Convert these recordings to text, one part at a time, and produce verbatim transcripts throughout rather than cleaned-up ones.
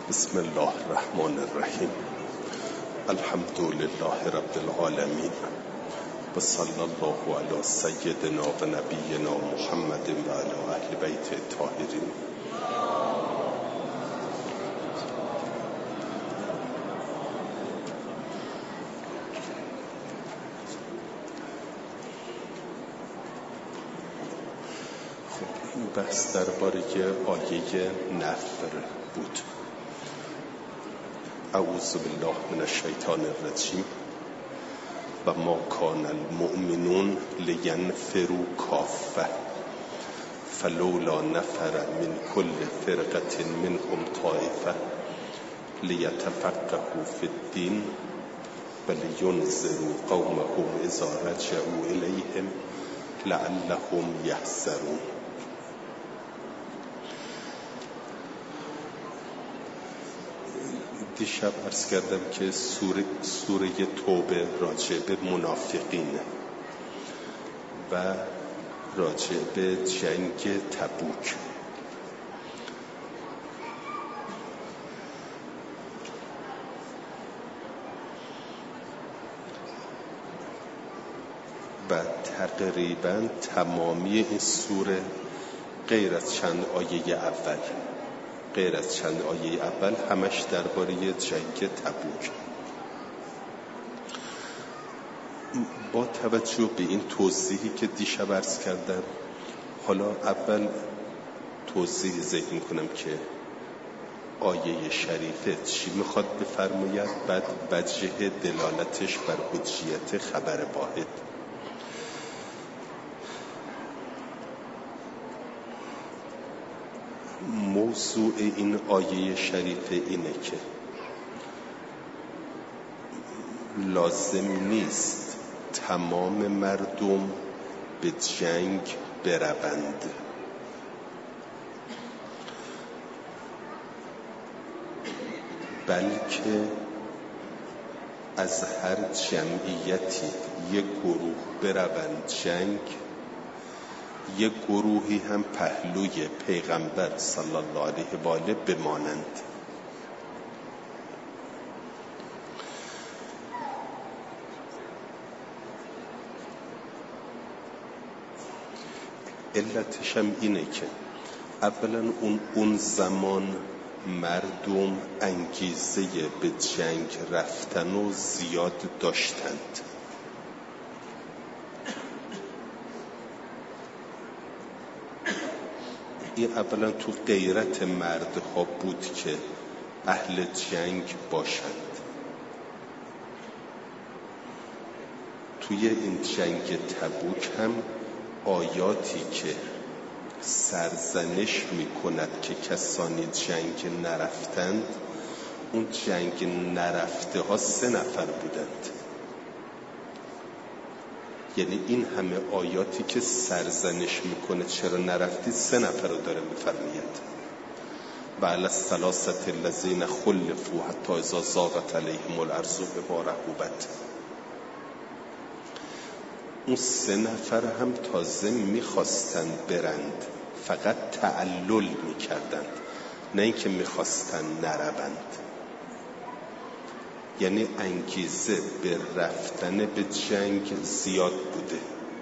بسم الله الرحمن الرحیم. الحمد لله رب العالمین و صلی الله علی سیدنا و نبینا محمد و علی اهل بیت الطاهرین. خب این بحث درباره آیه نفر بود. اعوذ بالله من الشیطان الرجیم. و ما کان المؤمنون لینفروا کافه فلولا نفر من کل فرقة منهم طائفه لیتفقهوا فی الدین ولینذروا قومهم اذا رجعوا الیهم لعلهم یحذرون. دیشب عرض کردم که سوره, سوره توبه راجع به منافقینه و راجع به جنگ تبوک. و تقریبا تمامی این سوره غیر از چند آیه اول غیر از چند آیه اول همش درباره جنگ تبوک. با توجه به این توضیحی که دیشب عرض کردم، حالا اول توضیح ذکر میکنم که آیه شریفه چی میخواد بفرماید، بعد وجه دلالتش بر حجیت خبر واحد. موضوع این آیه شریفه اینه که لازم نیست تمام مردم به جنگ بروند، بلکه از هر جمعیتی یک گروه بروند جنگ، یک گروهی هم پهلوی پیغمبر صلی الله علیه و آله بمانند. علتش هم اینه که اولا اون, اون زمان مردم انگیزه به جنگ رفتن و زیاد داشتند. این اولا تو غیرت مردها بود که اهل جنگ باشند. توی این جنگ تبوک هم آیاتی که سرزنش میکند که کسانی جنگ نرفتند، اون جنگ نرفته ها سه نفر بودند. یعنی این همه آیاتی که سرزنش میکنه چرا نرفتی، سه نفر رو داره میفرماید. و علی الثلاثه الذین خلفوا حتی اذا ضاقت علیهم الارض بما رحبت. اون سه نفر هم تازه میخواستند برند، فقط تعلل میکردند، نه اینکه میخواستند نروند. یعنی انگیزه به رفتن به جنگ زیاد بوده.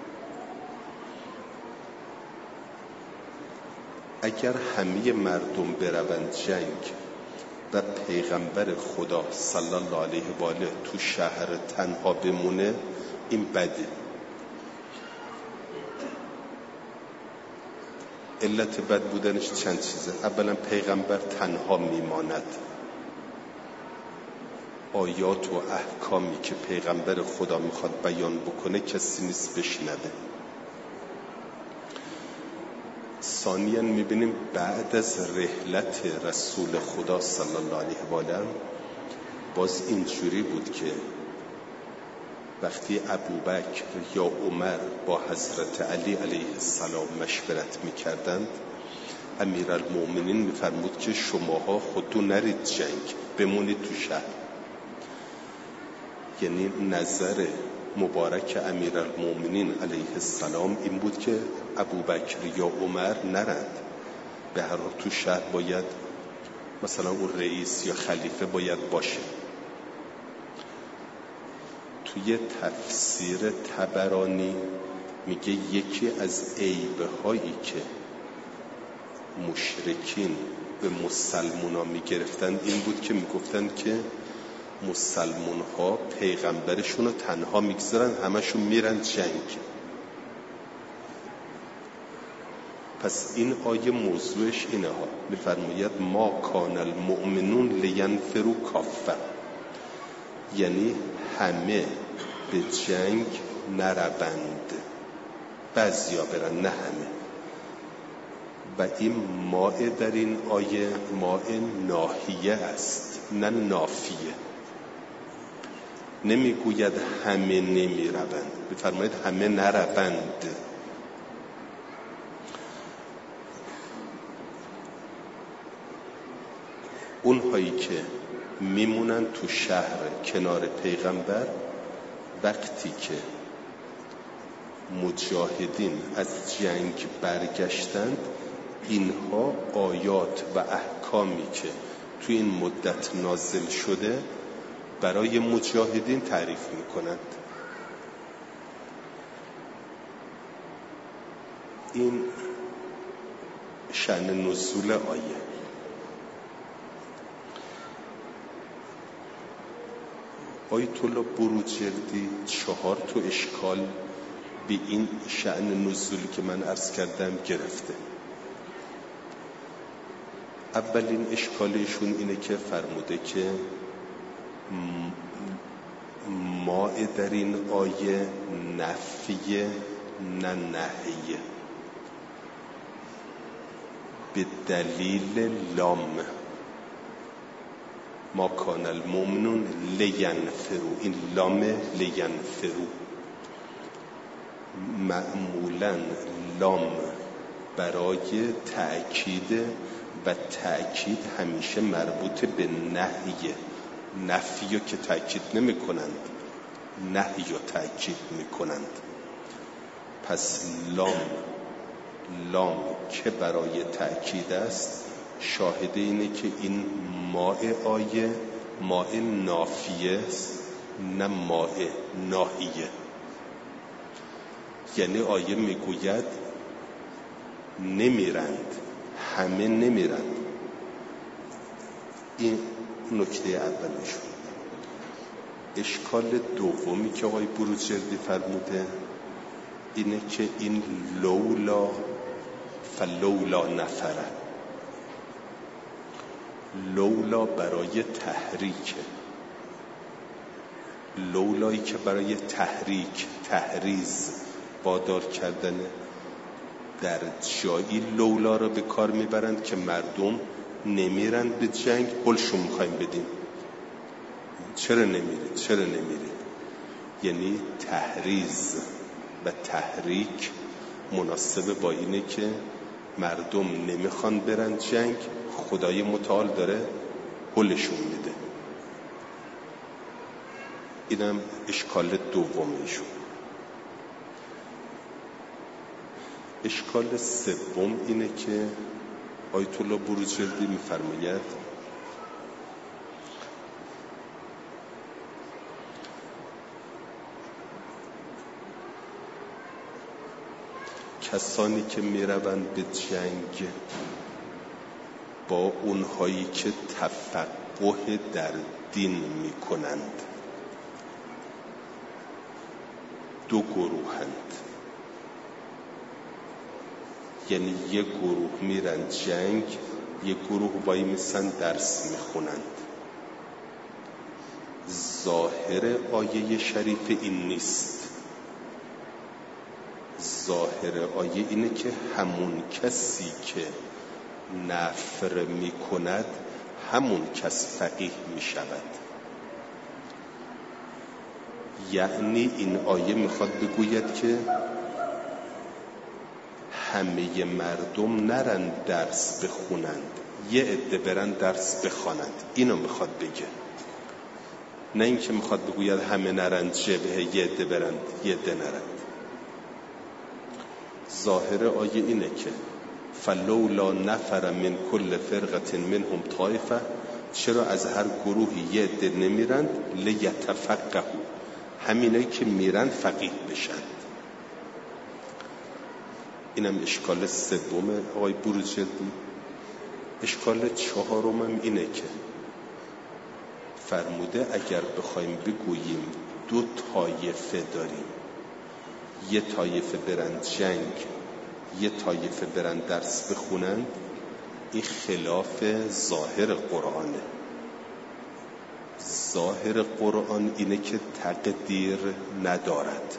اگر همه مردم بروند جنگ و پیغمبر خدا صلی الله علیه و آله تو شهر تنها بمونه، این بده. علت بد بودنش چند چیزه. اولا پیغمبر تنها میماند، آیات و احکامی که پیغمبر خدا میخواد بیان بکنه کسی نیست بشنوه. ثانیاً میبینیم بعد از رحلت رسول خدا صلی الله علیه و آله باز اینجوری بود که وقتی ابوبکر یا عمر با حضرت علی علیه السلام مشورت میکردند، امیرالمؤمنین میفرمود که شماها خودتون نرید جنگ، بمونید تو شهر. یعنی نظر مبارک امیرالمؤمنین علیه السلام این بود که ابوبکر یا عمر نرند، به هر حال تو شهر باید مثلا اون رئیس یا خلیفه باید باشه. توی تفسیر طبرانی میگه یکی از عیبه هایی که مشرکین به مسلمان ها میگرفتن این بود که میگفتن که مسلمان ها پیغمبرشون رو تنها میگذارن، همشون میرن جنگ. پس این آیه موضوعش اینه ها، میفرماید ما کان المؤمنون لینفروا کافه، یعنی همه به جنگ نروند، بعضیا برن نه همه. و این ماء در این آیه ماء ناهیه است نه نافیه. نمیگوید همه نمیروند، بفرمایید همه نروند. اونهایی که میمونن تو شهر کنار پیغمبر، وقتی که مجاهدین از جنگ برگشتند، اینها آیات و احکامی که تو این مدت نازل شده برای مجاهدین تعریف میکنند. این شأن نزول آیه. آیت الله بروجردی چهار تا اشکال به این شأن نزولی که من عرض کردم گرفته. اولین اشکالشون اینه که فرموده که ما در این آیه نفیه نه نهیه، به دلیل لام. ما کان المؤمنون لینفروا، این لام لینفروا. معمولاً لام برای تأکید و تأکید همیشه مربوط به نهیه. نفی که تأکید نمی کنند، نهی رو تأکید می کنند. پس لام لام که برای تأکید است، شاهد اینه که این ماء آیه ماء نافیه است نه ماء ناهیه. یعنی آیه میگوید نمیرند، همه نمیرند. این نکته اولشون. اشکال دومی که آقای بروجردی فرموده اینه که این لولا فلولا نفره، لولا برای تحریکه، لولایی که برای تحریک، تحریز، وادار کردن. در جایی لولا را به کار میبرند که مردم نمیرن به جنگ، پلشون میخوایم بدیم. چرا نمیرید؟ چرا نمیرید؟ یعنی تحریز و تحریک مناسب با اینه که مردم نمیخوان برن جنگ، خدای متعال داره پلشون میده. اینم اشکال دومیشون. اشکال سوم اینه که آیت الله بروجردی میفرماید کسانی که میروند به جنگ با اونهایی که تفقه در دین میکنند دو گروهند. یعنی یک گروه میرن جنگ، یک گروه وای میسن درس میخونند. ظاهر آیه شریف این نیست. ظاهر آیه اینه که همون کسی که نفر میکند همون کس فقیه میشود. یعنی این آیه میخواد بگوید که همه مردم نرن درس بخونند، یه عده برن درس بخوانند. اینو میخواد بگه، نه اینکه میخواد بگوید همه نرن جبهه، یه عده برند یه عده نرند. ظاهر آیه اینه که فلولا نفر من کل فرقة منهم طائفه، چرا از هر گروهی یه عده نمیرند؟ لیتفقهوا، همینایی که میرن فقیه بشن. اینم اشکال سوم آقای بروجردی. اشکال چهارمم اینه که فرموده اگر بخوایم بگوییم دو طایفه داریم، یه طایفه برن جنگ، یه طایفه برن درس بخونن، این خلاف ظاهر قرآنه. ظاهر قرآن اینه که تقدیر ندارد.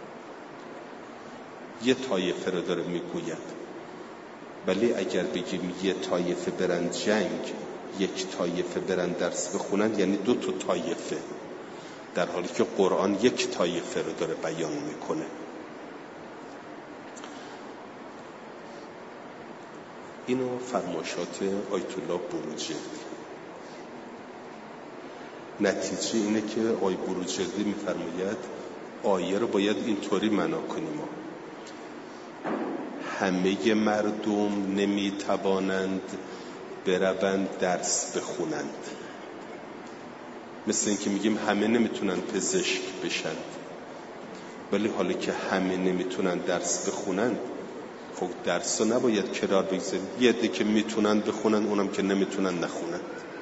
یه طایفه رو داره میگوید، ولی اگر بگیم یه طایفه برن جنگ، یک طایفه برن درس بخونن، یعنی دو تا طایفه، در حالی که قرآن یک طایفه رو داره بیان میکنه. اینو فرمایشات آیت الله بروجردی. نتیجه اینه که آیت بروجردی میفرماید آیه رو باید اینطوری معنا کنیم: همه مردم نمیتوانند بروند درس بخونند. مثل این که میگیم همه نمیتونن پزشک بشن، ولی حالا که همه نمیتونن درس بخونن، خب درس رو نباید کنار بگذاریم. یه عده که میتونن بخونن، اونم که نمیتونن نخونن.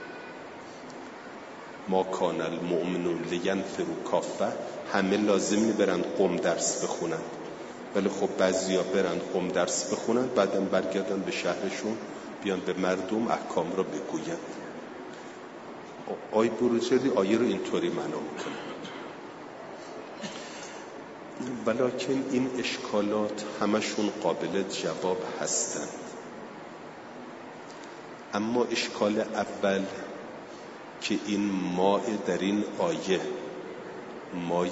ما کان المؤمنون لینفروا کافه، همه لازم برن قم درس بخونن، ولی خب بعضیا برن قم درس بخونن، بعدم برگردن به شهرشون، بیان به مردم احکام رو بگوین. آی بروجردی آیه رو اینطوری معنا میکنه. ولیکن این اشکالات همشون قابل جواب هستند. اما اشکال اول که این ماء در این آیه ماء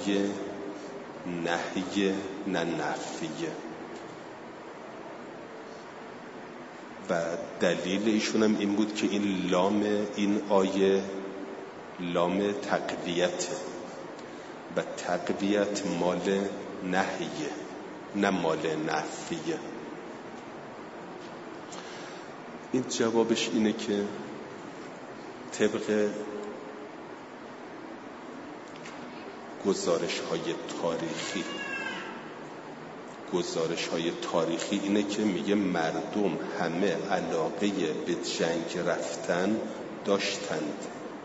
نهی نه نفیه، و دلیل ایشون هم این بود که این لام این آیه لام تقویته، و تقویت مال نهیه نه مال نفیه. این جوابش اینه که طبق گزارش های تاریخی گزارش های تاریخی اینه که میگه مردم همه علاقه به جنگ رفتن داشتند.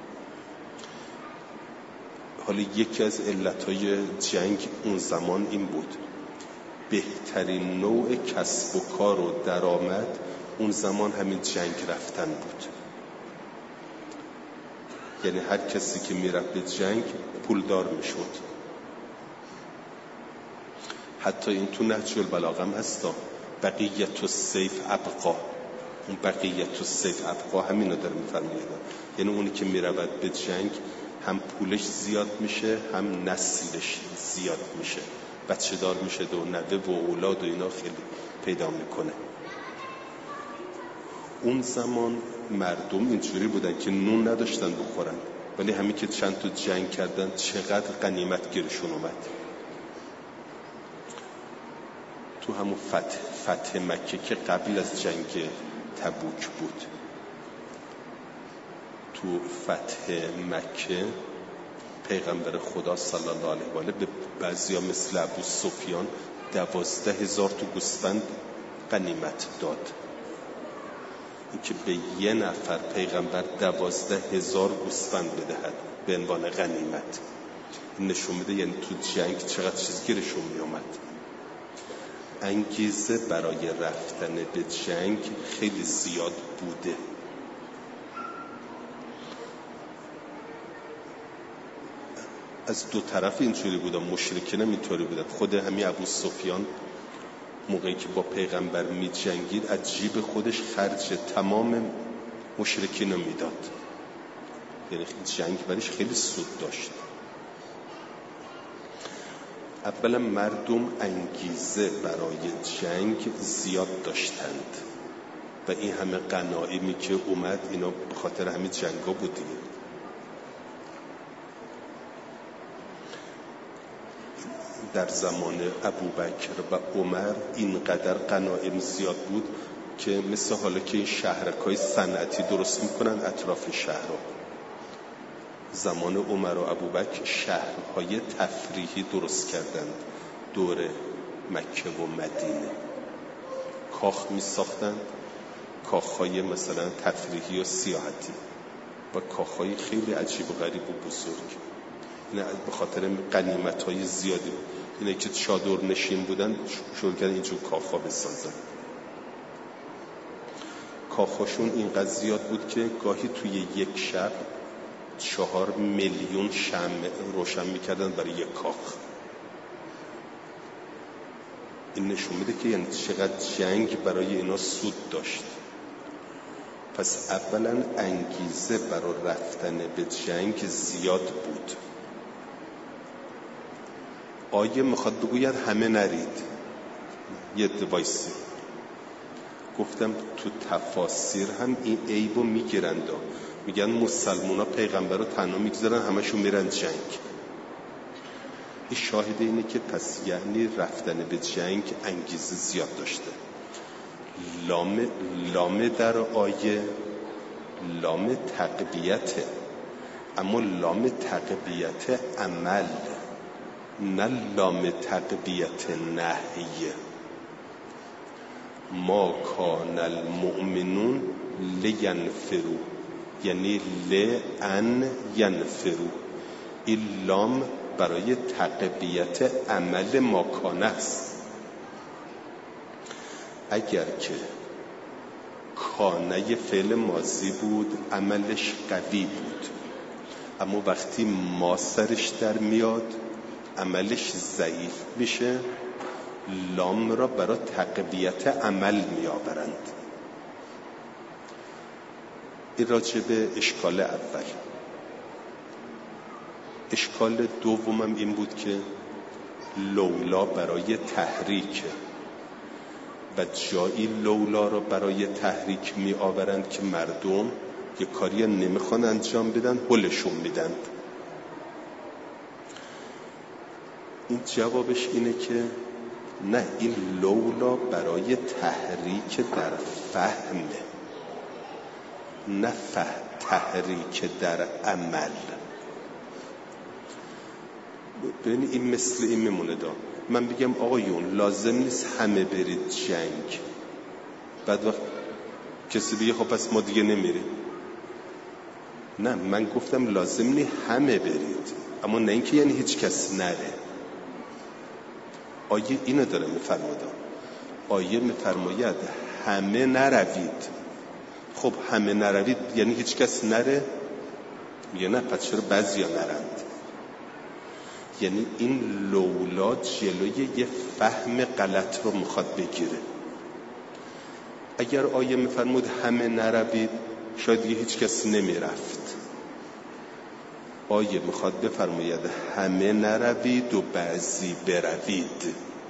حالا یکی از علتهای جنگ اون زمان این بود، بهترین نوع کسب و کار و درآمد اون زمان همین جنگ رفتن بود. یعنی هر کسی که میرفت به جنگ پولدار میشد. حتی این تو نهج البلاغه هم هستا، بقیت السیف ابقا. اون بقیت السیف ابقا همین رو داره میفرماید، یعنی اونی که میرود به جنگ هم پولش زیاد میشه، هم نسلش زیاد میشه، بچه دار میشه، دو نوه و اولاد و اینا خیلی پیدا میکنه. اون زمان مردم اینجوری بودن که نون نداشتن بخورن، ولی همین که چند تا جنگ کردن چقدر غنیمت گیرشون اومد. تو همون فتح, فتح مکه که قبل از جنگ تبوک بود، تو فتح مکه پیغمبر خدا صلی الله علیه و آله به بعضیا مثل ابو سفیان دوازده هزار تا گوسفند غنیمت داد. این که به یه نفر پیغمبر دوازده هزار گوسفند بدهد به عنوان غنیمت، این نشون میده یعنی تو جنگ چقدر چیز گیرشون میامد. انگیزه برای رفتن به جنگ خیلی زیاد بوده. از دو طرف اینجوری بودن، مشرکین هم اینطوری بودن. خود همین ابو سفیان موقعی که با پیغمبر می جنگید از جیب خودش خرج تمام مشرکین رو میداد، یعنی جنگ برش خیلی سود داشت. اولا مردم انگیزه برای جنگ زیاد داشتند و این همه غنایمی که اومد اینا به خاطر همین جنگا بودیم. در زمان ابوبکر و عمر اینقدر غنایم زیاد بود که مثل حالا که این شهرک‌های صنعتی درست میکنن اطراف شهرها. زمان عمر و ابوبکر شهرهای تفریحی درست کردند دور مکه و مدینه. کاخ می ساختند، کاخهای مثلا تفریحی و سیاحتی و کاخهای خیلی عجیب و غریب و بزرگ. این به خاطر غنیمت‌های زیادی، اینه که چادر نشین بودن شروع کردن اینجور کاخها بسازن. کاخاشون اینقدر زیاد بود که گاهی توی یک شب چهار میلیون شمع روشن میکردن برای یک کاخ. این نشون میده که یعنی چقدر جنگ برای اینا سود داشت. پس اولا انگیزه برای رفتن به جنگ زیاد بود. آیه میخواد بگوید همه نرید، یه دوایسی. گفتم تو تفاسیر هم این عیبو میگیرند، میگن مسلمونا پیغمبر رو تنها میگذارن، همشون میرن جنگ. این شاهد اینه که پس یعنی رفتن به جنگ انگیزه زیاد داشته. لام لام در آیه لام تقویته، اما لام تقویت عمل، نه لام تقویت نهیه. ما کان المؤمنون لینفروا، یعنی لئن ینفروا. این لام برای تقویت عمل ماکانه است. اگر که کانه فعل ماضی بود عملش قوی بود، اما وقتی ما سرش در میاد عملش ضعیف میشه، لام را برای تقویت عمل میآورند. این راجع به اشکال اول. اشکال دومم این بود که لولا برای تحریک و جایی لولا را برای تحریک می آورند که مردم یک کاری نمیخوان انجام بدن، هلشون میدن. این جوابش اینه که نه، این لولا برای تحریک در فهمه، نه فهم تحریک در عمل. ببین این مثل این میمونه دا من بگم آقایون لازم نیست همه برید جنگ، بعد وقت کسی بگه خب پس ما دیگه نمیریم. نه، من گفتم لازم نیست همه برید، اما نه اینکه یعنی هیچ کس نره. آیه اینو داره میفرماید. آیه میفرماید همه نروید. خب همه نروید یعنی هیچ کس نره؟ میگه نه، پس چرا بعضیا نرند؟ یعنی این لولا جلوی یه فهم غلط رو میخواد بگیره. اگر آیه میفرمود همه نروید، شاید دیگه هیچ کس نمیرفت. آیه میخواد بفرماید همه نروید و بعضی بروید.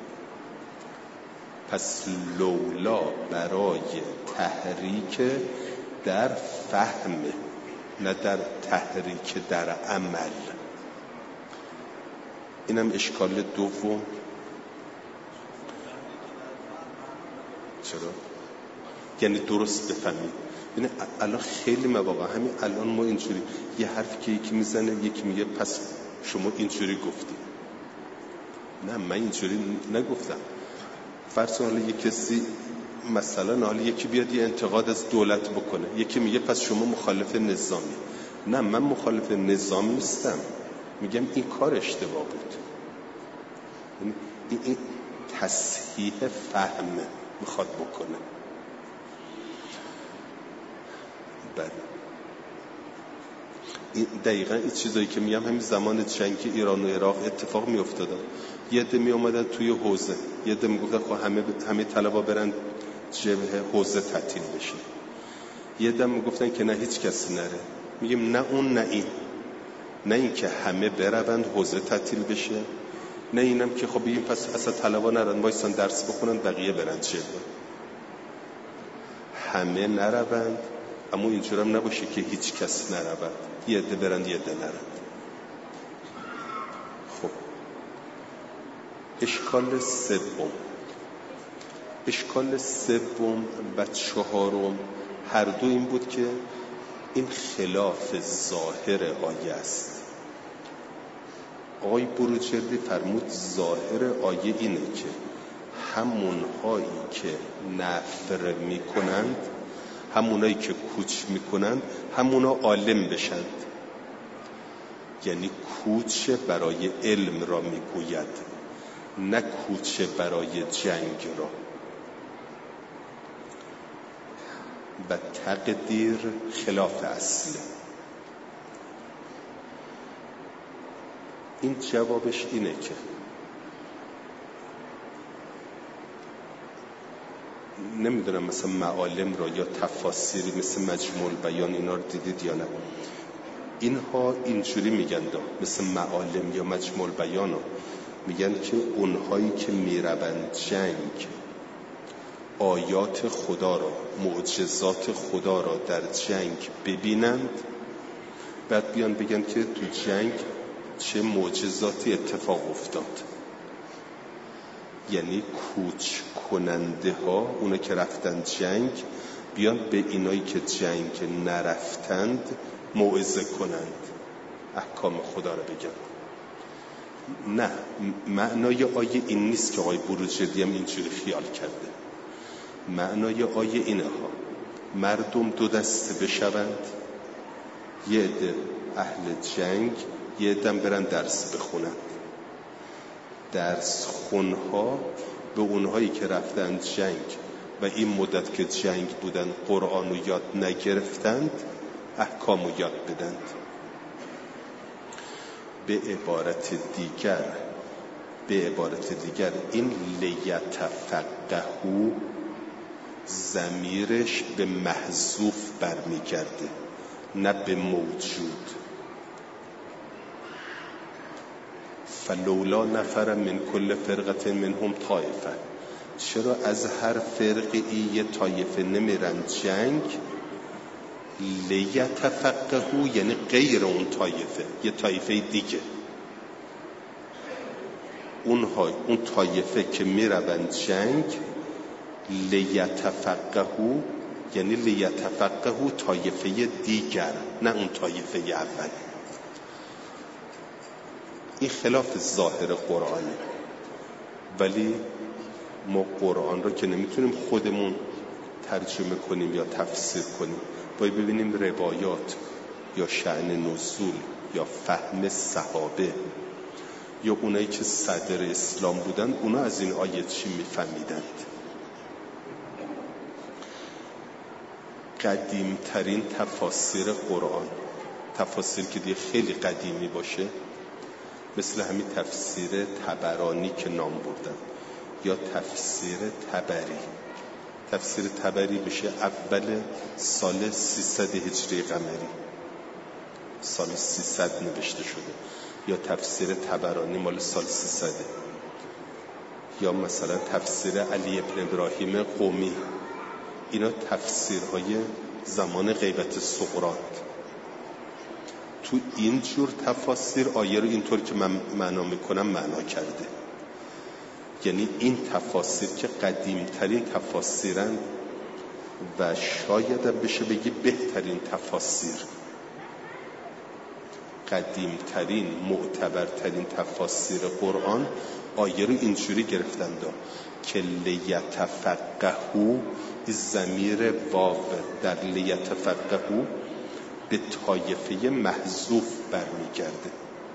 پس لولا برای تحریک در فهم، نه در تحریک در عمل. اینم اشکال دوم. چرا؟ یعنی درست بفهمید. یعنی الان خیلی مواقع همین الان ما اینجوری یه حرف که یکی میزنه یکی میگه پس شما اینجوری گفتی. نه، من اینجوری نگفتم. فرض حالا یه کسی مثلا حالا یکی بیاد یه انتقاد از دولت بکنه، یکی میگه پس شما مخالف نظامی. نه، من مخالف نظام نیستم، میگم این کار اشتباه بود. این, این تصحیح فهم میخواد بکنه. بله، این دقیقا این چیزایی که میگم همین زمان جنگ ایران و عراق اتفاق میافتاد. یه عده می اومدن توی حوزه، یه عده میگفتن خب همه همه طلبا برن جبهه حوزه تعطیل بشه. یه عده میگفتن که نه هیچ کسی نره. میگیم نه اون نه این. نه این که همه برند حوزه تعطیل بشه، نه اینم که خب بگیم پس اصلا طلبا نرن وایسان درس بخونن بقیه برن جبهه. همه نروند، اما اینجور هم نباشه که هیچ کس نرود، یه عده برند یه عده نرند. خب اشکال سوم، اشکال سوم و چهارم هر دو این بود که این خلاف ظاهر آیه است. آقای بروجردی فرمود ظاهر آیه اینه که همونهایی که نفر میکنند، همونایی که کوچ میکنند، همونا عالم بشند. یعنی کوچ برای علم را میگوید، نه کوچ برای جنگ را. و تقدیر خلاف اصله. این جوابش اینه که نمیدونم مثلا معالم را یا تفاسیری مثل مجموع البیان اینا رو دیدید یا نه. اینها اینجوری میگن دا مثل معالم یا مجموع البیان ها میگن که اونهایی که میروند جنگ آیات خدا را، معجزات خدا را در جنگ ببینند، بعد بیان بگن که تو جنگ چه معجزاتی اتفاق افتاد. یعنی کوچ کننده ها، اونا که رفتن جنگ، بیان به اینایی که جنگ نرفتند موعظه کنند، احکام خدا را بگن. نه، معنای آیه این نیست که آقای بروجردی هم اینجوری خیال کرده. معنای آیه اینه ها: مردم دو دسته بشوند، یه عده اهل جنگ، یه عده برن درس بخونند. درس خونها به اونهایی که رفتن جنگ و این مدت که جنگ بودن قرآن رو یاد نگرفتند احکام رو یاد بدند. به عبارت دیگر به عبارت دیگر این لیتفقهوا ضمیرش به محذوف برمیگرده، نه به موجود. فلولا نفر من کل فرقه منهم طائفه، چرا از هر فرقی یه طایفه نمیرن جنگ؟ لیتفقهوا یعنی غیر اون طایفه، یه طایفه دیگه. اونها اون طایفه که میرن جنگ، لیتفقهوا یعنی لیتفقهوا طایفه دیگر، نه اون طایفه اول. این خلاف ظاهر قرآنه، ولی ما قرآن رو که نمیتونیم خودمون ترجمه کنیم یا تفسیر کنیم، باید ببینیم روایات یا شأن نزول یا فهم صحابه یا اونایی که صدر اسلام بودن، اونا از این آیه چی میفهمیدند. قدیمترین تفاسیر قرآن، تفاسیر که دیگه خیلی قدیمی باشه، مثل همین تفسیر طبرانی که نام بردن یا تفسیر طبری. تفسیر طبری بشه اول سال سیصد هجری قمری، سال سیصد نوشته شده، یا تفسیر طبرانی مال سال سیصد، یا مثلا تفسیر علی ابن ابراهیم قمی. اینا تفسیرهای زمان غیبت سقراط. تو این جور تفاسیر آیه رو اینطور که من معنا میکنم معنا کرده. یعنی این تفاسیر که قدیمترین تفاسیرن و شاید بشه بگی بهترین تفاسیر، قدیمترین معتبرترین تفاسیر قرآن، آیه رو اینجوری گرفتن دا که لیتفقهوا، ضمیر واو در لیتفقهوا به طایفه محذوف برمیگرده.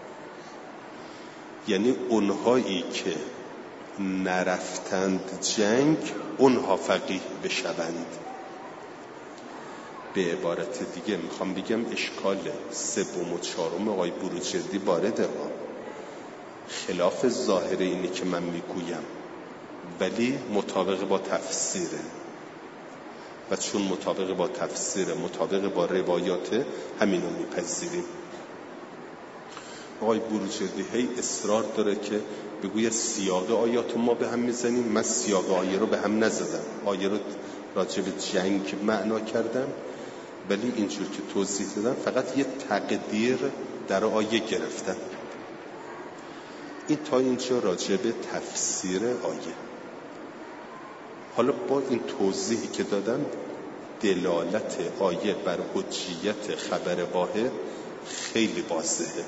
یعنی اونهایی که نرفتند جنگ، اونها فقیه بشوند. به عبارت دیگه میخوام بگم اشکال سوم و چهارم آقای بروجردی وارده ها، خلاف ظاهر اینی که من میگویم، ولی مطابق با تفسیره. و چون مطابق با تفسیره، مطابق با روایات، همینو میپذیریم. آقای بروجردی هی اصرار داره که بگوی سیاق آیات ما به هم میزنیم. من سیاق آیه رو به هم نزدم، آیه رو راجع به جنگ معنا کردم، ولی اینجور که توضیح دادم فقط یه تقدیر در آیه گرفتم. این تا اینجا راجع به تفسیر آیه. حالا با این توضیحی که دادم دلالت آیه بر حجیت خبر واحد خیلی واضحه.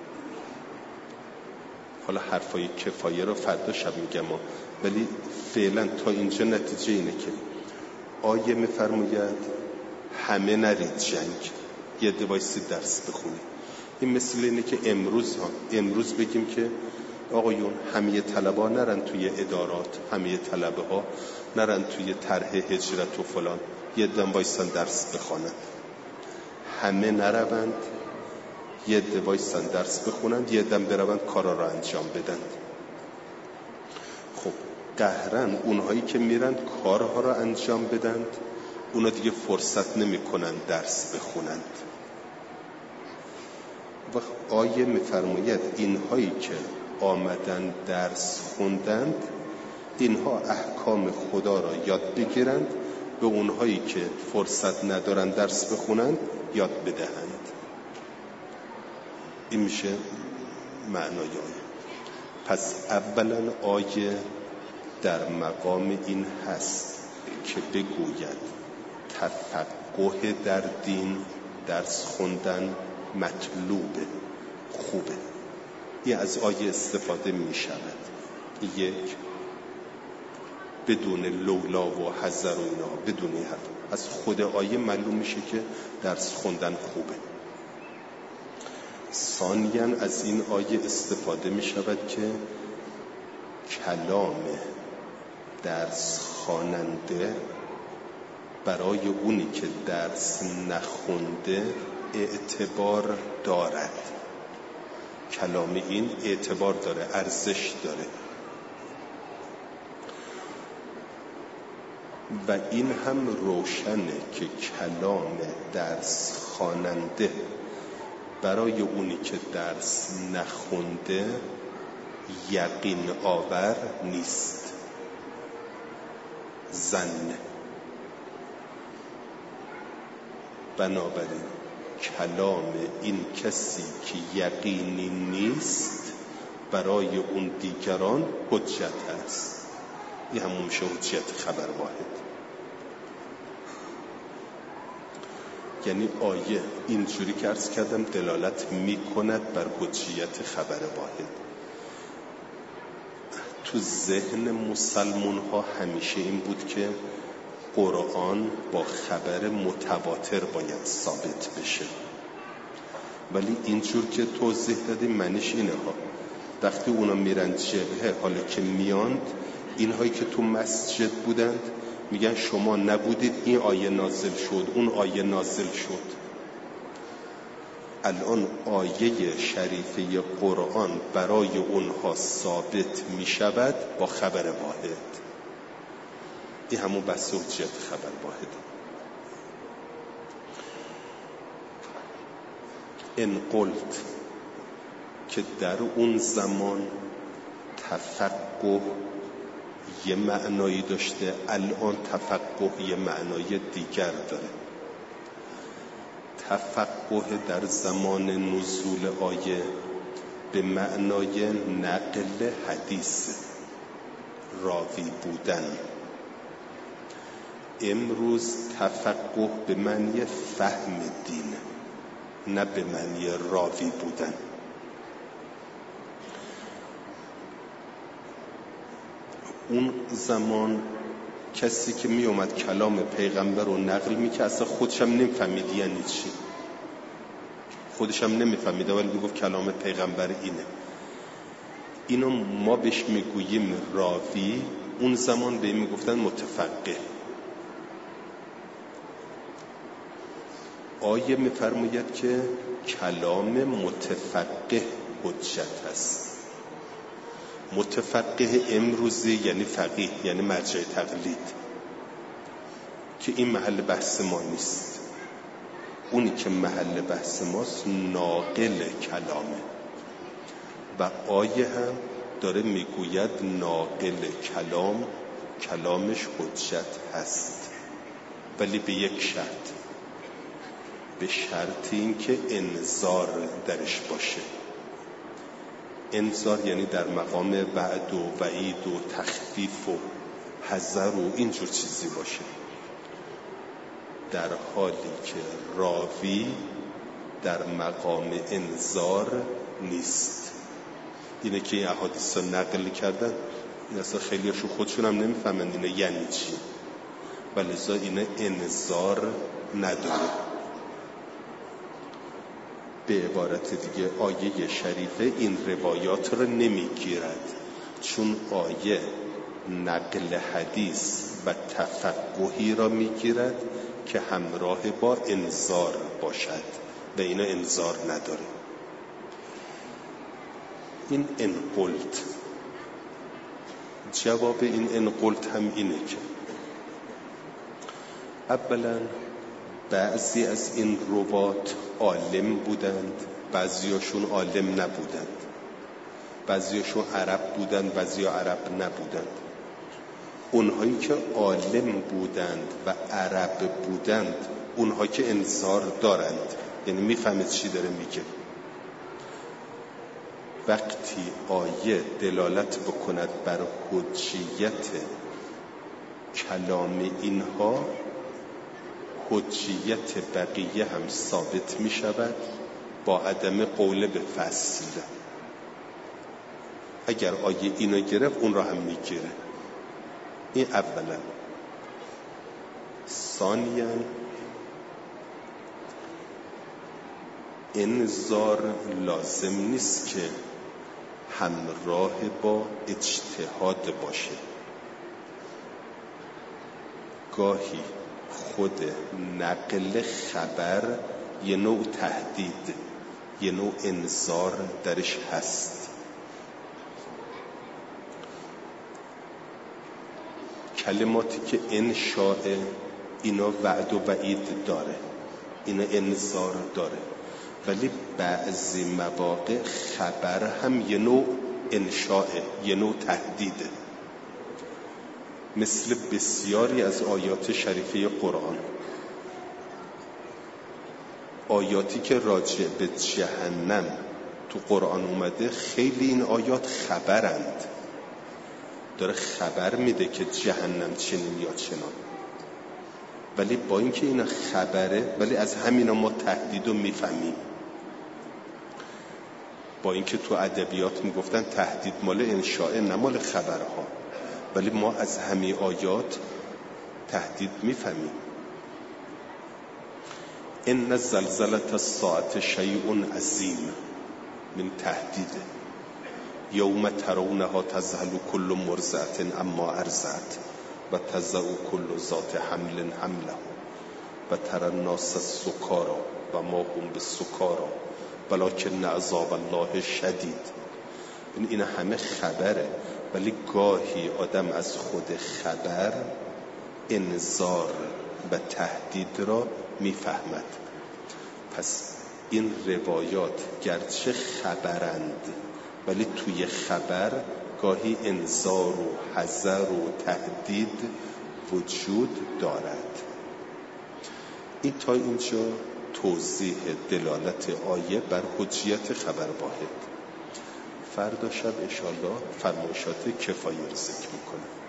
حالا حرفای کفایه رو فردا شب میگم، ولی فعلا تا اینجا نتیجه اینه که آیه میفرماید همه نرید جنگ، یه دوایسی درس بخونید. این مثل اینه که امروز ها امروز بگیم که آقایون همه طلبه نرن توی ادارات، همه طلبه ها نرن توی طرح هجرت و فلان، یه دم وایسن درس بخونن. همه نروند، یه دوایسن درس بخونن، یه دم بروند کارا رو انجام بدن. خب قهرن اونهایی که میرن کارها رو انجام بدن، اونا دیگه فرصت نمی کنن درس بخونند. و آیه میفرماید اینهایی که آمدن درس خوندند اینها احکام خدا را یاد بگیرند، به اونهایی که فرصت ندارن درس بخونند یاد بدهند. این میشه معنای آیه. پس اولا آیه در مقام این هست که بگوید تفقه در دین، درس خوندن مطلوبه، خوبه. این از آیه استفاده می شود. یک، بدون لولا و حذر و اینا، بدون حرف از خود آیه معلوم میشه که درس خوندن خوبه. ثانیاً از این آیه استفاده می شود که کلام درس خواننده برای اونی که درس نخونده اعتبار دارد. کلام این اعتبار داره، ارزش داره. و این هم روشنه که کلام درس خواننده برای اونی که درس نخونده یقین آور نیست، ظن. بنابراین کلام این کسی که یقینی نیست برای اون دیگران حجت است. این همون میشه حجت خبر واحد. یعنی آیه اینجوری که عرض کردم دلالت میکند بر حجیت خبر واحد. تو ذهن مسلمون ها همیشه این بود که قرآن با خبر متواتر باید ثابت بشه، ولی اینجور که توضیح دادیم معنیش اینه ها وقتی اونا میرن جبهه، حالا که میاند اینهایی که تو مسجد بودند میگن شما نبودید این آیه نازل شد، اون آیه نازل شد. الان آیه شریفه قرآن برای اونها ثابت میشود با خبر واحد. این همون بحث حجت خبر واحد. ان قلت که در اون زمان تفقه یه معنایی داشته، الان تفقه یه معنای دیگر داره. تفقه در زمان نزول آیه به معنای نقل حدیث، راوی بودن. امروز تفقه به معنی فهم دین، نه به معنی راوی بودن. اون زمان کسی که می اومد کلام پیغمبر رو نقل می که اصلا خودش هم نمیفهمید یعنی چی، خودش هم نمیفهمید ولی می گفت کلام پیغمبر اینه. اینو ما بهش میگوییم راوی، اون زمان به این میگفتن متفقه. آیه میفرماید که کلام متفقه حجت است. متفقه امروزی یعنی فقیه، یعنی مرجع تقلید، که این محل بحث ما نیست. اونی که محل بحث ماست ناقل کلامه و آیه هم داره میگوید ناقل کلام کلامش حجت هست، ولی به یک شرط، به شرط این که انذار درش باشه. انذار یعنی در مقام وعد و وعید و تخفیف و حذر و اینجور چیزی باشه، در حالی که راوی در مقام انذار نیست. اینه که این احادیث رو نقل کردن، این اصلا خیلی هاشون خودشون هم نمیفهمن اینه یعنی چی، ولذا اینه انذار نداره. به عبارت دیگه آیه شریفه این روایات رو نمیگیرد، چون آیه نقل حدیث و تفقهی را میگیرد که همراه با انذار باشد و اینا انذار نداره. این انقلت، جواب این انقلت هم اینه که اولا بعضی از این روات عالم بودند، بعضیاشون عالم نبودند، بعضیاشون عرب بودند، بعضی عرب نبودند. اونهایی که عالم بودند و عرب بودند، اونها که انذار دارند، یعنی میفهمید چی داره میگه. وقتی آیه دلالت بکند بر حجیت کلام اینها، حجیت بقیه هم ثابت می شود با عدم قول به فصل. اگر آیه اینو گرفت اون را هم می گیره. این اولا. ثانیاً انذار لازم نیست که همراه با اجتهاد باشه. گاهی خود نقل خبر یه نوع تهدید، یه نوع انذار درش هست. کلماتی که انشاء، اینا وعد و وعید داره، اینا انذار داره، ولی بعضی مواقع خبر هم یه نوع انشاء، یه نوع تهدیده. مثل بسیاری از آیات شریفه قرآن، آیاتی که راجع به جهنم تو قرآن اومده، خیلی این آیات خبرند، داره خبر میده که جهنم چنین یا چنان، ولی با اینکه اینا خبره، ولی از همینا ما تهدید رو میفهمیم. با اینکه تو ادبیات میگفتن تهدید مال انشاء نه مال خبرها، ولی ما از همین آیات تهدید میفهمیم. ان زلزله الساعه شیء عظیم، من تهدیده. یوم ترونها تذهل کل مرضعة اما ارضعت و تضع کل ذات حمل حمله و تری الناس سکارا و ما هم بسکارا ولکن عذاب الله شدید. این این همه خبره، ولی گاهی آدم از خود خبر انذار و تهدید را میفهمد. پس این روایات گرچه خبرند، ولی توی خبر گاهی انذار و حذر و تهدید وجود دارد. این تا اینجا توضیح دلالت آیه بر حجیت خبر واحد. فردا شب انشاءالله فرمایشات کفایه رو ذکر میکنم.